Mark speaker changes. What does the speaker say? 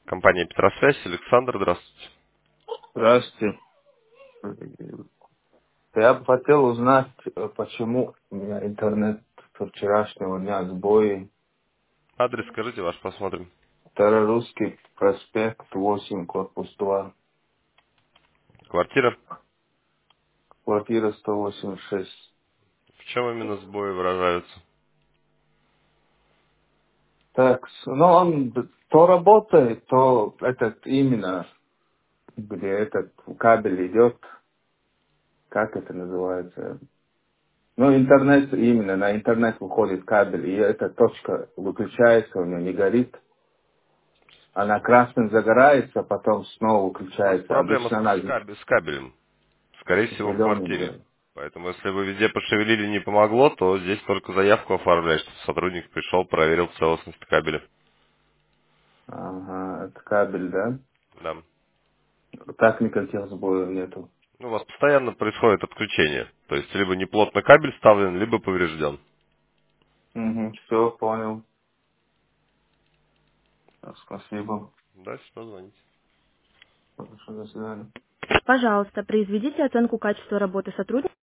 Speaker 1: Компания Петросвязь, Александр, здравствуйте.
Speaker 2: Здравствуйте. Я бы хотел узнать, почему у меня интернет со вчерашнего дня сбои.
Speaker 1: Адрес скажите ваш, посмотрим.
Speaker 2: Старорусский проспект 8, корпус 2,
Speaker 1: Квартира.
Speaker 2: квартира 186.
Speaker 1: В чем именно сбои выражаются?
Speaker 2: Так, ну он то работает, то этот именно, где этот кабель идет, как это называется? Ну, интернет именно, на интернет выходит кабель, и эта точка выключается, у нее не горит. Она красным загорается, потом снова
Speaker 1: У вас
Speaker 2: выключается.
Speaker 1: проблема
Speaker 2: Обычно она
Speaker 1: с кабелем. Скорее всего, в
Speaker 2: зеленым,
Speaker 1: квартире.
Speaker 2: да.
Speaker 1: Поэтому, если вы везде пошевелили и не помогло, то здесь только заявку оформлять, чтобы сотрудник пришел, проверил целостность кабеля.
Speaker 2: Ага, это кабель, да?
Speaker 1: Да.
Speaker 2: Так никаких сбоев нету.
Speaker 1: Ну, у вас постоянно происходит отключение. То есть, либо неплотно кабель вставлен, либо поврежден.
Speaker 2: Угу, все, понял. Спасибо.
Speaker 1: Да, что звоните.
Speaker 2: Хорошо, до свидания.
Speaker 3: Пожалуйста, произведите оценку качества работы сотрудника.